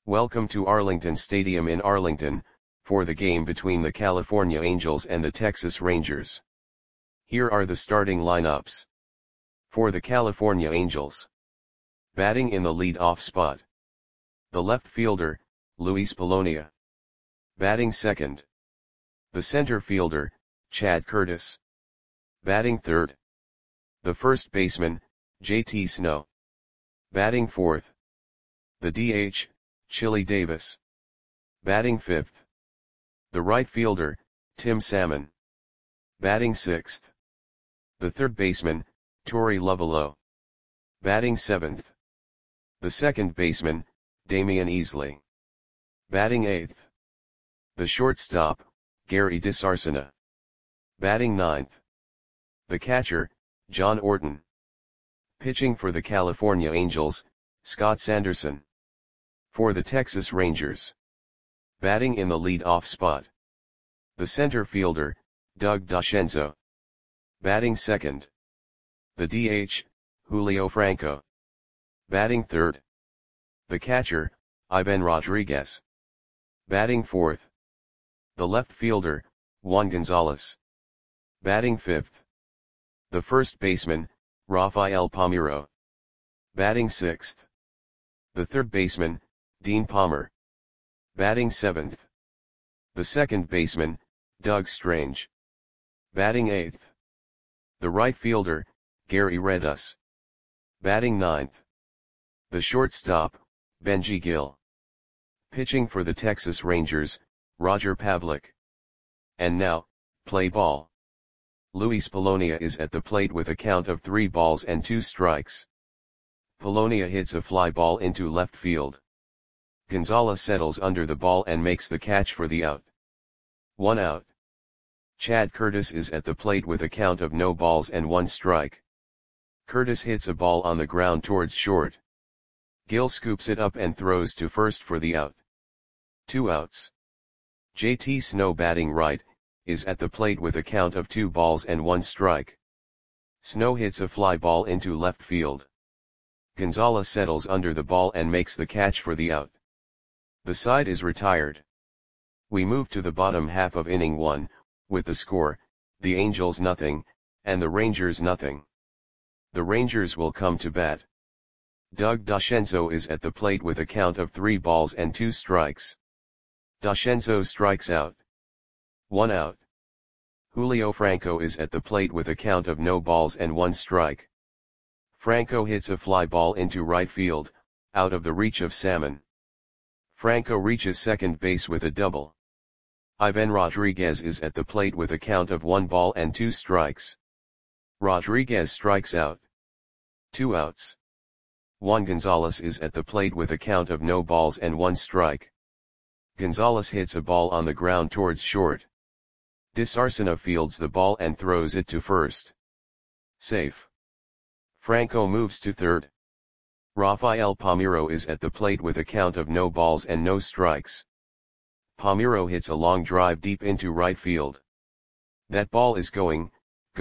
Welcome to Arlington Stadium in Arlington, for the game between the California Angels and the Texas Rangers. Here are the starting lineups. For the California Angels. Batting in the lead-off spot. The left fielder, Luis Polonia. Batting second. The center fielder, Chad Curtis. Batting third. The first baseman, JT Snow. Batting fourth. The DH, Chili Davis. Batting fifth. The right fielder, Tim Salmon. Batting sixth. The third baseman, Torey Lovullo. Batting seventh. The second baseman, Damian Easley. Batting eighth. The shortstop, Gary DeSarcina. Batting ninth. The catcher, John Orton. Pitching for the California Angels, Scott Sanderson. For the Texas Rangers. Batting in the lead-off spot. The center fielder, Doug DeScenzo. Batting second. The DH, Julio Franco. Batting third. The catcher, Ivan Rodriguez. Batting fourth. The left fielder, Juan Gonzalez. Batting fifth. The first baseman, Rafael Palmeiro. Batting sixth. The third baseman, Dean Palmer. Batting seventh. The second baseman, Doug Strange. Batting eighth. The right fielder, Gary Redus. Batting ninth. The shortstop, Benji Gill. Pitching for the Texas Rangers, Roger Pavlik. And now, play ball. Luis Polonia is at the plate with a count of 3 balls and 2 strikes. Polonia hits a fly ball into left field. Gonzalez settles under the ball and makes the catch for the out. 1 out. Chad Curtis is at the plate with a count of no balls and 1 strike. Curtis hits a ball on the ground towards short. Gill scoops it up and throws to first for the out. 2 outs. JT Snow, batting right, is at the plate with a count of 2 balls and 1 strike. Snow hits a fly ball into left field. Gonzalez settles under the ball and makes the catch for the out. The side is retired. We move to the bottom half of inning 1, with the score, the Angels nothing, and the Rangers nothing. The Rangers will come to bat. Doug DeScenzo is at the plate with a count of 3 balls and 2 strikes. DeScenzo strikes out. 1 out. Julio Franco is at the plate with a count of no balls and 1 strike. Franco hits a fly ball into right field, out of the reach of Salmon. Franco reaches second base with a double. Ivan Rodriguez is at the plate with a count of 1 ball and 2 strikes. Rodriguez strikes out. 2 outs. Juan Gonzalez is at the plate with a count of no balls and 1 strike. Gonzalez hits a ball on the ground towards short. DeSarcina fields the ball and throws it to first. Safe. Franco moves to third. Rafael Palmeiro is at the plate with a count of no balls and no strikes. Palmeiro hits a long drive deep into right field. That ball is gone.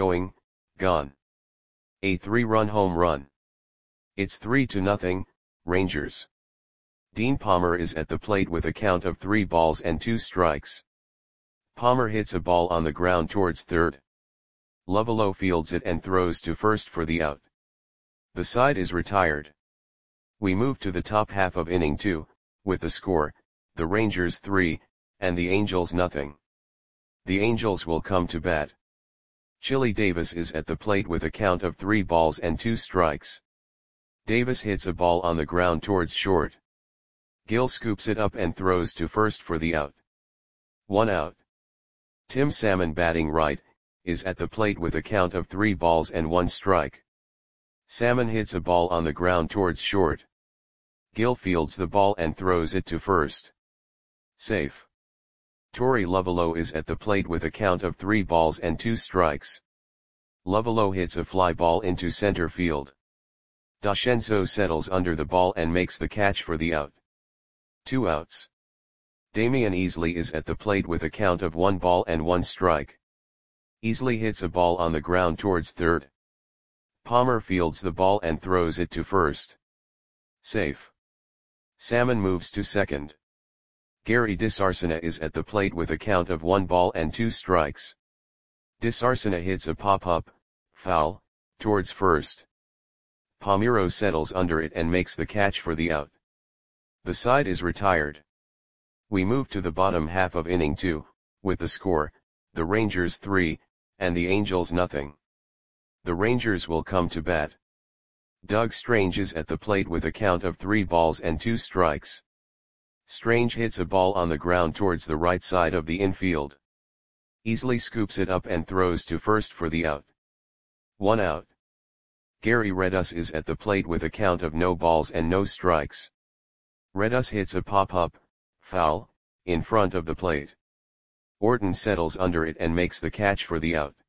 A 3-run home run. It's 3-0, Rangers. Dean Palmer is at the plate with a count of 3 balls and 2 strikes. Palmer hits a ball on the ground towards third. Lovullo fields it and throws to first for the out. The side is retired. We move to the top half of inning 2, with the score, the Rangers 3, and the Angels nothing. The Angels will come to bat. Chili Davis is at the plate with a count of 3 balls and 2 strikes. Davis hits a ball on the ground towards short. Gill scoops it up and throws to first for the out. 1 out. Tim Salmon, batting right, is at the plate with a count of 3 balls and 1 strike. Salmon hits a ball on the ground towards short. Gill fields the ball and throws it to first. Safe. Torey Lovullo is at the plate with a count of 3 balls and 2 strikes. Lovullo hits a fly ball into center field. DeScenzo settles under the ball and makes the catch for the out. 2 outs. Damian Easley is at the plate with a count of 1 ball and 1 strike. Easley hits a ball on the ground towards third. Palmer fields the ball and throws it to first. Safe. Salmon moves to second. Gary Disarsena is at the plate with a count of 1 ball and 2 strikes. Disarsena hits a pop-up, foul, towards first. Palmeiro settles under it and makes the catch for the out. The side is retired. We move to the bottom half of inning 2, with the score, the Rangers 3, and the Angels nothing. The Rangers will come to bat. Doug Strange is at the plate with a count of 3 balls and 2 strikes. Strange hits a ball on the ground towards the right side of the infield. Easily scoops it up and throws to first for the out. 1 out. Gary Redus is at the plate with a count of no balls and no strikes. Redus hits a pop-up, foul, in front of the plate. Orton settles under it and makes the catch for the out.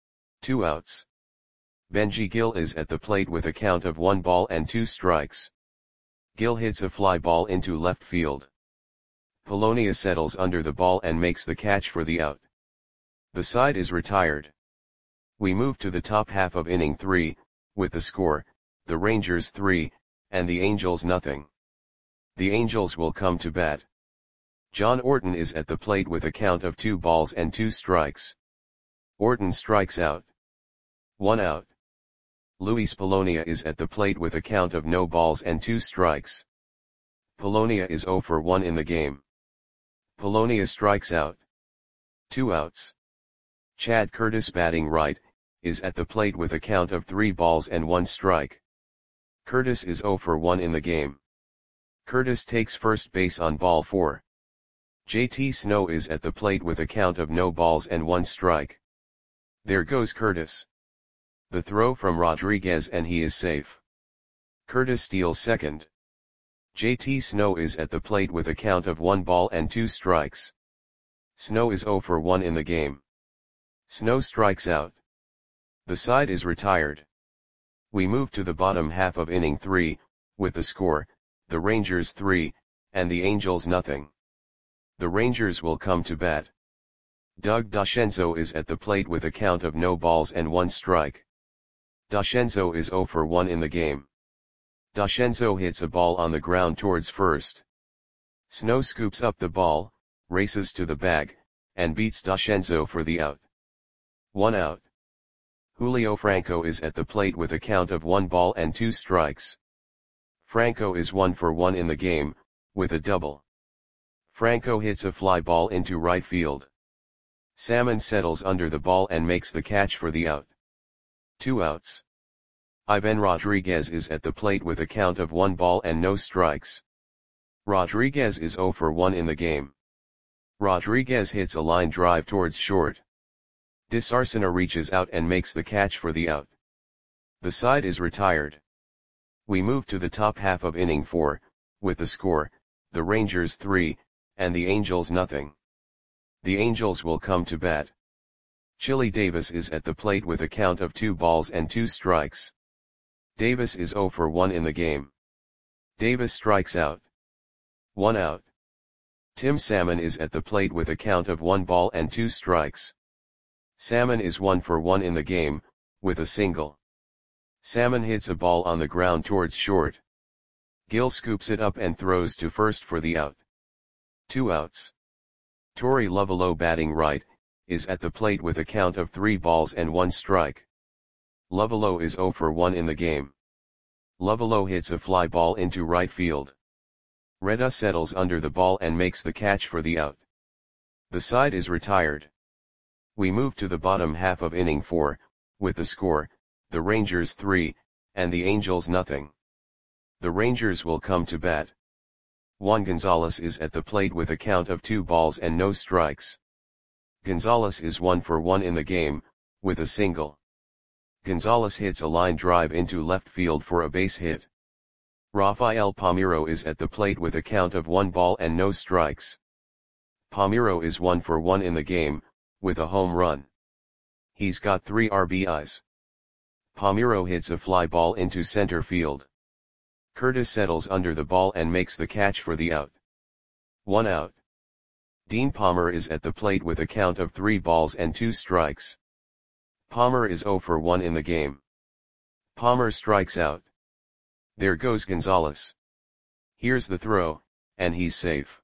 2 outs. Benji Gill is at the plate with a count of 1 ball and 2 strikes. Gill hits a fly ball into left field. Polonia settles under the ball and makes the catch for the out. The side is retired. We move to the top half of inning 3, with the score, the Rangers 3, and the Angels nothing. The Angels will come to bat. John Orton is at the plate with a count of 2 balls and 2 strikes. Orton strikes out. 1 out. Luis Polonia is at the plate with a count of no balls and 2 strikes. Polonia is 0 for 1 in the game. Polonia strikes out. 2 outs. Chad Curtis, batting right, is at the plate with a count of 3 balls and 1 strike. Curtis is 0 for 1 in the game. Curtis takes first base on ball 4. JT Snow is at the plate with a count of no balls and 1 strike. There goes Curtis. The throw from Rodriguez and he is safe. Curtis steals second. JT Snow is at the plate with a count of 1 ball and 2 strikes. Snow is 0 for 1 in the game. Snow strikes out. The side is retired. We move to the bottom half of inning 3, with the score, the Rangers 3, and the Angels nothing. The Rangers will come to bat. Doug Dascenzo is at the plate with a count of no balls and 1 strike. Dascenzo is 0 for 1 in the game. Dascenzo hits a ball on the ground towards first. Snow scoops up the ball, races to the bag, and beats Dascenzo for the out. 1 out. Julio Franco is at the plate with a count of 1 ball and 2 strikes. Franco is 1 for 1 in the game, with a double. Franco hits a fly ball into right field. Salmon settles under the ball and makes the catch for the out. 2 outs. Ivan Rodriguez is at the plate with a count of 1 ball and no strikes. Rodriguez is 0 for 1 in the game. Rodriguez hits a line drive towards short. Disarsena reaches out and makes the catch for the out. The side is retired. We move to the top half of inning 4, with the score, the Rangers 3, and the Angels nothing. The Angels will come to bat. Chili Davis is at the plate with a count of 2 balls and 2 strikes. Davis is 0 for 1 in the game. Davis strikes out. 1 out. Tim Salmon is at the plate with a count of 1 ball and 2 strikes. Salmon is 1 for 1 in the game, with a single. Salmon hits a ball on the ground towards short. Gill scoops it up and throws to first for the out. 2 outs. Torey Lovullo, batting right, is at the plate with a count of 3 balls and 1 strike. Lovullo is 0 for 1 in the game. Lovullo hits a fly ball into right field. Reda settles under the ball and makes the catch for the out. The side is retired. We move to the bottom half of inning 4, with the score, the Rangers 3, and the Angels nothing. The Rangers will come to bat. Juan Gonzalez is at the plate with a count of 2 balls and no strikes. Gonzalez is 1 for 1 in the game, with a single. Gonzalez hits a line drive into left field for a base hit. Rafael Palmeiro is at the plate with a count of 1 ball and no strikes. Palmeiro is 1 for 1 in the game, with a home run. He's got 3 RBIs. Palmeiro hits a fly ball into center field. Curtis settles under the ball and makes the catch for the out. 1 out. Dean Palmer is at the plate with a count of 3 balls and 2 strikes. Palmer is 0 for 1 in the game. Palmer strikes out. There goes Gonzalez. Here's the throw, and he's safe.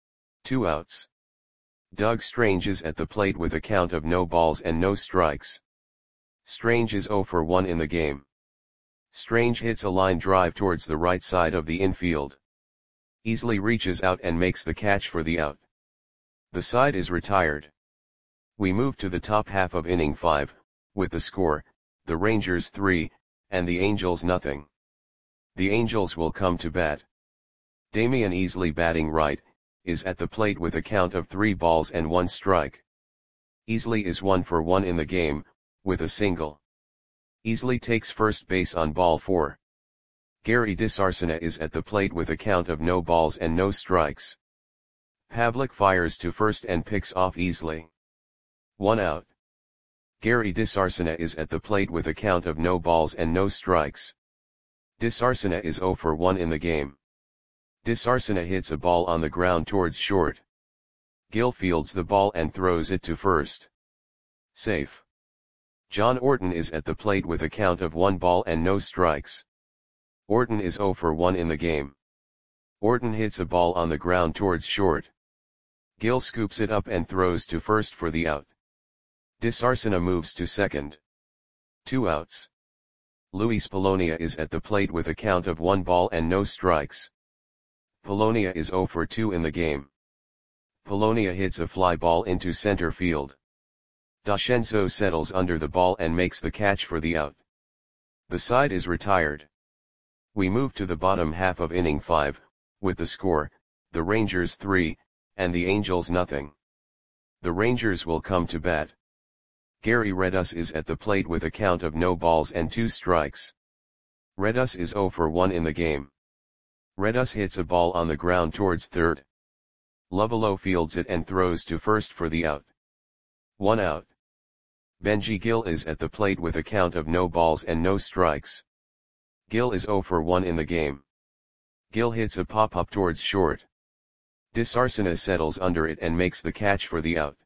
2 outs. Doug Strange is at the plate with a count of no balls and no strikes. Strange is 0 for 1 in the game. Strange hits a line drive towards the right side of the infield. Easily reaches out and makes the catch for the out. The side is retired. We move to the top half of inning 5, with the score, the Rangers 3, and the Angels nothing. The Angels will come to bat. Damian Easley, batting right, is at the plate with a count of 3 balls and 1 strike. Easley is 1 for 1 in the game, with a single. Easley takes first base on ball 4. Gary DeSarcina is at the plate with a count of no balls and no strikes. Pavlik fires to first and picks off Easley. 1 out. Gary DeSarcina is at the plate with a count of no balls and no strikes. DeSarcina is 0 for 1 in the game. DeSarcina hits a ball on the ground towards short. Gil fields the ball and throws it to first. Safe. John Orton is at the plate with a count of 1 ball and no strikes. Orton is 0 for 1 in the game. Orton hits a ball on the ground towards short. Gil scoops it up and throws to first for the out. DeSarcina moves to second. 2 outs. Luis Polonia is at the plate with a count of 1 ball and no strikes. Polonia is 0 for 2 in the game. Polonia hits a fly ball into center field. Dashenzo settles under the ball and makes the catch for the out. The side is retired. We move to the bottom half of inning 5, with the score, the Rangers 3, and the Angels nothing. The Rangers will come to bat. Gary Redus is at the plate with a count of no balls and 2 strikes. Redus is 0 for 1 in the game. Redus hits a ball on the ground towards third. Lovullo fields it and throws to first for the out. 1 out. Benji Gil is at the plate with a count of no balls and no strikes. Gil is 0 for 1 in the game. Gil hits a pop-up towards short. DeSarcina settles under it and makes the catch for the out.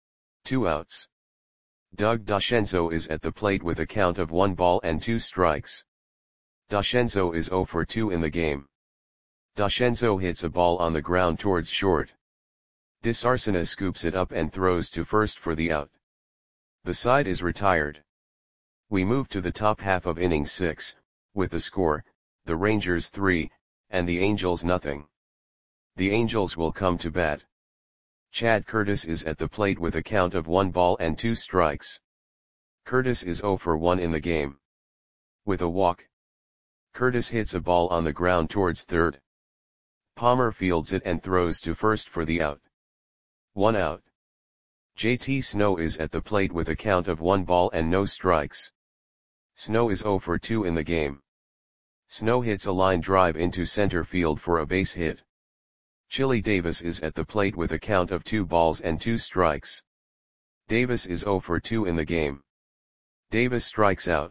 2 outs. Doug Dashenzo is at the plate with a count of 1 ball and 2 strikes. Dashenzo is 0 for 2 in the game. Dashenzo hits a ball on the ground towards short. DeSarcina scoops it up and throws to first for the out. The side is retired. We move to the top half of inning 6, with the score, the Rangers 3, and the Angels nothing. The Angels will come to bat. Chad Curtis is at the plate with a count of 1 ball and 2 strikes. Curtis is 0 for 1 in the game. With a walk. Curtis hits a ball on the ground towards third. Palmer fields it and throws to first for the out. 1 out. JT Snow is at the plate with a count of 1 ball and no strikes. Snow is 0 for 2 in the game. Snow hits a line drive into center field for a base hit. Chili Davis is at the plate with a count of 2 balls and 2 strikes. Davis is 0 for 2 in the game. Davis strikes out.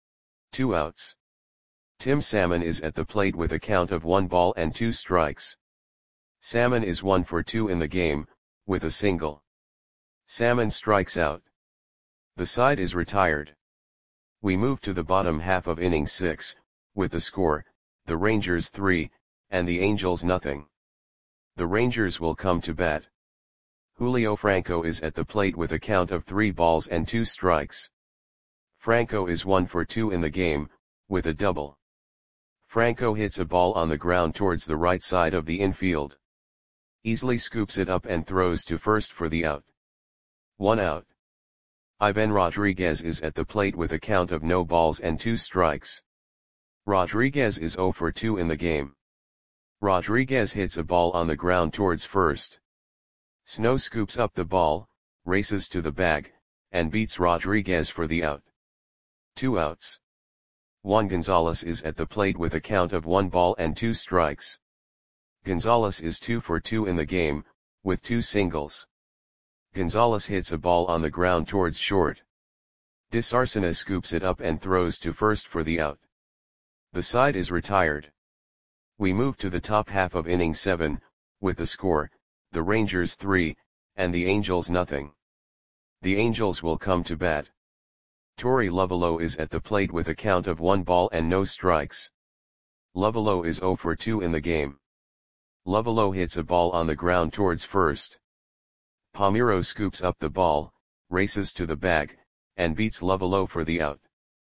2 outs. Tim Salmon is at the plate with a count of 1 ball and 2 strikes. Salmon is 1 for 2 in the game, with a single. Salmon strikes out. The side is retired. We move to the bottom half of inning 6, with the score, the Rangers 3, and the Angels nothing. The Rangers will come to bat. Julio Franco is at the plate with a count of 3 balls and 2 strikes. Franco is 1 for 2 in the game, with a double. Franco hits a ball on the ground towards the right side of the infield. Easily scoops it up and throws to first for the out. 1 out. Ivan Rodriguez is at the plate with a count of no balls and 2 strikes. Rodriguez is 0 for 2 in the game. Rodriguez hits a ball on the ground towards first. Snow scoops up the ball, races to the bag, and beats Rodriguez for the out. 2 outs. Juan Gonzalez is at the plate with a count of 1 ball and 2 strikes. Gonzalez is 2 for 2 in the game, with 2 singles. Gonzalez hits a ball on the ground towards short. DeSarcina scoops it up and throws to first for the out. The side is retired. We move to the top half of inning 7, with the score, the Rangers 3, and the Angels nothing. The Angels will come to bat. Torey Lovullo is at the plate with a count of 1 ball and no strikes. Lovullo is 0 for 2 in the game. Lovelo hits a ball on the ground towards first. Palmeiro scoops up the ball, races to the bag, and beats Lovelo for the out.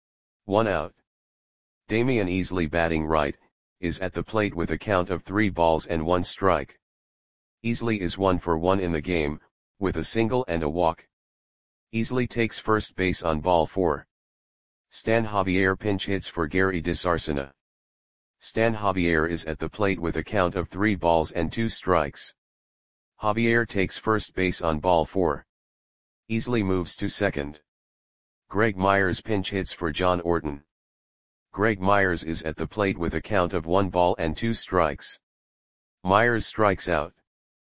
1 out. Damian Easley batting right, is at the plate with a count of 3 balls and 1 strike. Easley is 1 for 1 in the game, with a single and a walk. Easley takes first base on ball 4. Stan Javier pinch hits for Gary DeSarcina. Stan Javier is at the plate with a count of 3 balls and 2 strikes. Javier takes first base on ball 4. Easley moves to second. Greg Myers pinch hits for John Orton. Greg Myers is at the plate with a count of 1 ball and 2 strikes. Myers strikes out.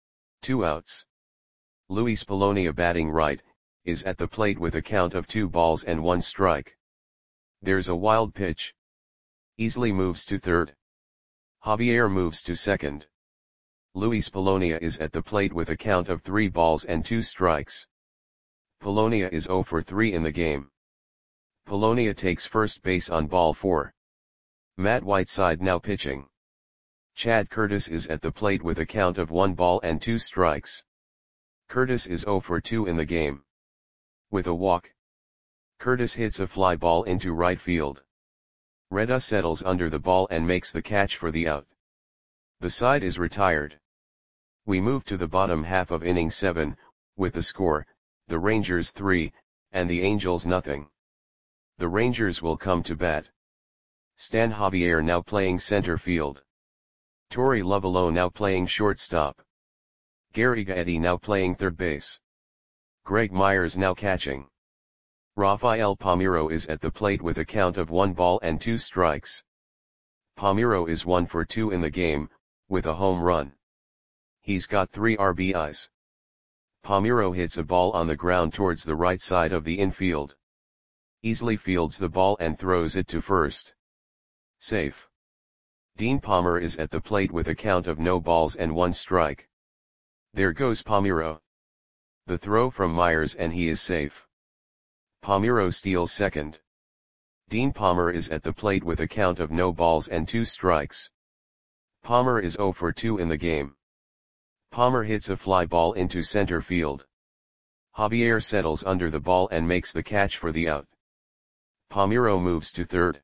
2 outs. Luis Polonia batting right, is at the plate with a count of 2 balls and 1 strike. There's a wild pitch. Easley moves to third. Javier moves to second. Luis Polonia is at the plate with a count of 3 balls and 2 strikes. Polonia is 0 for 3 in the game. Polonia takes first base on ball 4. Matt Whiteside now pitching. Chad Curtis is at the plate with a count of 1 ball and 2 strikes. Curtis is 0 for 2 in the game. With a walk, Curtis hits a fly ball into right field. Reda settles under the ball and makes the catch for the out. The side is retired. We move to the bottom half of inning 7, with the score, the Rangers 3, and the Angels nothing. The Rangers will come to bat. Stan Javier now playing center field. Torey Lovelo now playing shortstop. Gary Gaetti now playing third base. Greg Myers now catching. Rafael Palmeiro is at the plate with a count of 1 ball and 2 strikes. Palmeiro is 1 for 2 in the game, with a home run. He's got 3 RBIs. Palmeiro hits a ball on the ground towards the right side of the infield. Easley fields the ball and throws it to first. Safe. Dean Palmer is at the plate with a count of no balls and 1 strike. There goes Palmeiro. The throw from Myers and he is safe. Palmeiro steals second. Dean Palmer is at the plate with a count of no balls and 2 strikes. Palmer is 0 for 2 in the game. Palmer hits a fly ball into center field. Javier settles under the ball and makes the catch for the out. Palmeiro moves to third.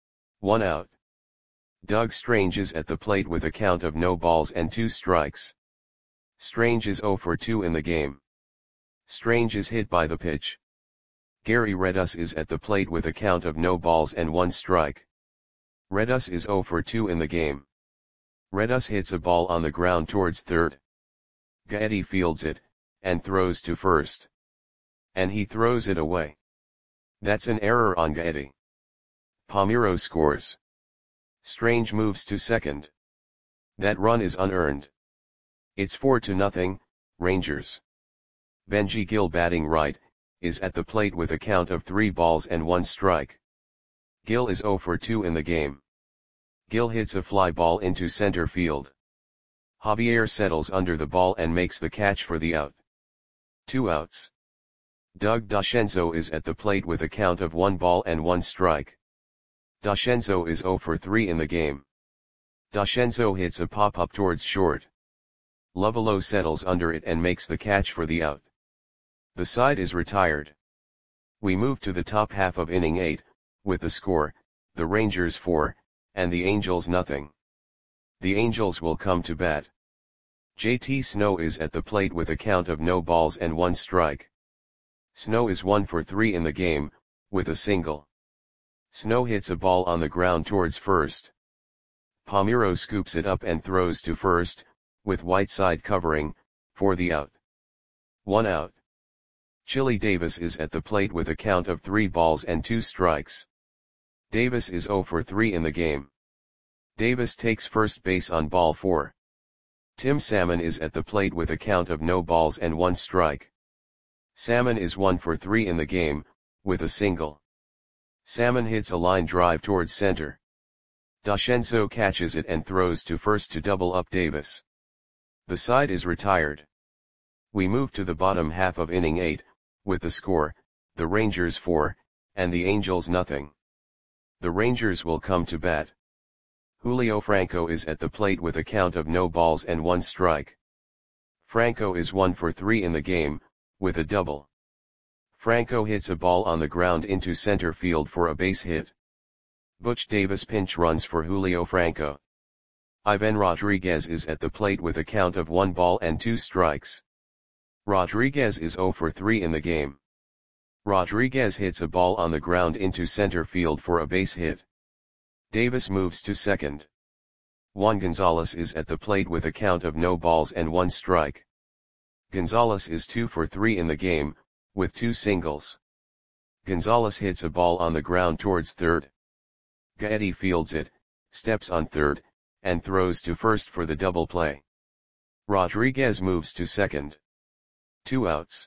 1 out. Doug Strange is at the plate with a count of no balls and 2 strikes. Strange is 0 for 2 in the game. Strange is hit by the pitch. Gary Redus is at the plate with a count of no balls and 1 strike. Redus is 0 for 2 in the game. Redus hits a ball on the ground towards third. Gaetti fields it, and throws to first. And he throws it away. That's an error on Gaetti. Palmeiro scores. Strange moves to second. That run is unearned. It's 4-0, Rangers. Benji Gill batting right, is at the plate with a count of 3 balls and 1 strike. Gill is 0 for 2 in the game. Gill hits a fly ball into center field. Javier settles under the ball and makes the catch for the out. 2 outs. Doug Dascenzo is at the plate with a count of 1 ball and 1 strike. Dascenzo is 0 for 3 in the game. Dascenzo hits a pop-up towards short. Lovelo settles under it and makes the catch for the out. The side is retired. We move to the top half of inning 8, with the score, the Rangers 4, and the Angels nothing. The Angels will come to bat. JT Snow is at the plate with a count of no balls and 1 strike. Snow is 1 for 3 in the game, with a single. Snow hits a ball on the ground towards first. Palmeiro scoops it up and throws to first, with Whiteside covering, for the out. 1 out. Chili Davis is at the plate with a count of 3 balls and 2 strikes. Davis is 0 for 3 in the game. Davis takes first base on ball 4. Tim Salmon is at the plate with a count of no balls and 1 strike. Salmon is 1 for 3 in the game, with a single. Salmon hits a line drive towards center. Dascenzo catches it and throws to first to double up Davis. The side is retired. We move to the bottom half of inning 8, with the score, the Rangers 4, and the Angels nothing. The Rangers will come to bat. Julio Franco is at the plate with a count of no balls and 1 strike. Franco is 1 for 3 in the game, with a double. Franco hits a ball on the ground into center field for a base hit. Butch Davis pinch runs for Julio Franco. Ivan Rodriguez is at the plate with a count of 1 ball and 2 strikes. Rodriguez is 0 for 3 in the game. Rodriguez hits a ball on the ground into center field for a base hit. Davis moves to second. Juan Gonzalez is at the plate with a count of no balls and 1 strike. Gonzalez is 2 for 3 in the game, with 2 singles. Gonzalez hits a ball on the ground towards third. Gaetti fields it, steps on third, and throws to first for the double play. Rodriguez moves to second. 2 outs.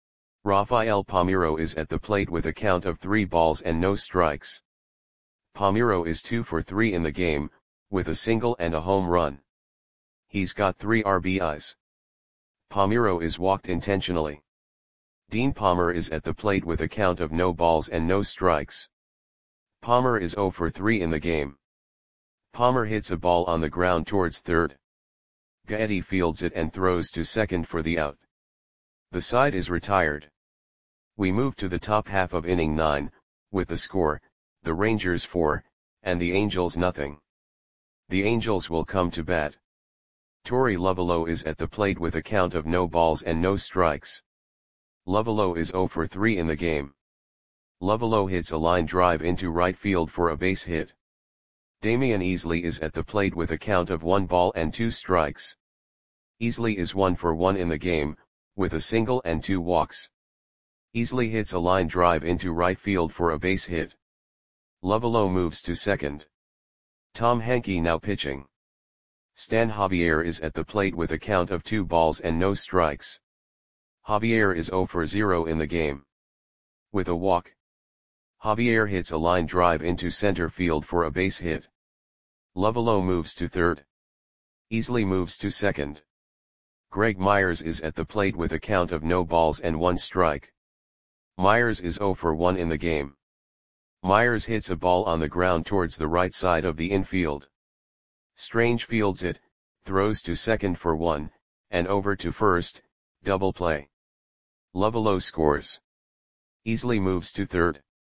Rafael Palmeiro is at the plate with a count of 3 balls and no strikes. Palmeiro is 2 for 3 in the game, with a single and a home run. He's got 3 RBIs. Palmeiro is walked intentionally. Dean Palmer is at the plate with a count of no balls and no strikes. Palmer is 0 for 3 in the game. Palmer hits a ball on the ground towards third. Gaetti fields it and throws to second for the out. The side is retired. We move to the top half of inning 9, with the score, the Rangers 4, and the Angels nothing. The Angels will come to bat. Torey Lovullo is at the plate with a count of no balls and no strikes. Lovullo is 0 for 3 in the game. Lovullo hits a line drive into right field for a base hit. Damian Easley is at the plate with a count of 1 ball and 2 strikes. Easley is 1 for 1 in the game, with a single and 2 walks. Easley hits a line drive into right field for a base hit. Lovullo moves to second. Tom Henke now pitching. Stan Javier is at the plate with a count of 2 balls and no strikes. Javier is 0 for 0 in the game. With a walk. Javier hits a line drive into center field for a base hit. Lovullo moves to third. Easley moves to second. Greg Myers is at the plate with a count of no balls and 1 strike. Myers is 0 for 1 in the game. Myers hits a ball on the ground towards the right side of the infield. Strange fields it, throws to second for 1, and over to first, double play. Lovullo scores. Easley moves to third.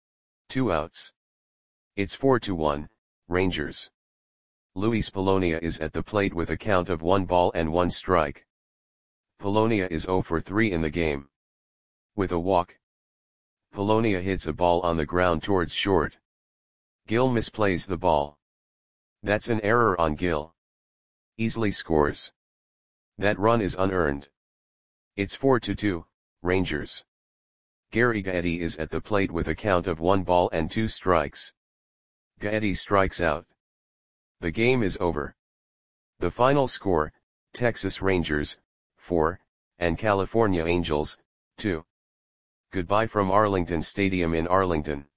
2 outs. It's 4-1, Rangers. Luis Polonia is at the plate with a count of 1 ball and 1 strike. Polonia is 0 for 3 in the game. With a walk. Polonia hits a ball on the ground towards short. Gil misplays the ball. That's an error on Gil. Easley scores. That run is unearned. It's 4-2, Rangers. Gary Gaetti is at the plate with a count of 1 ball and 2 strikes. Gaetti strikes out. The game is over. The final score, Texas Rangers, 4, and California Angels, 2. Goodbye from Arlington Stadium in Arlington.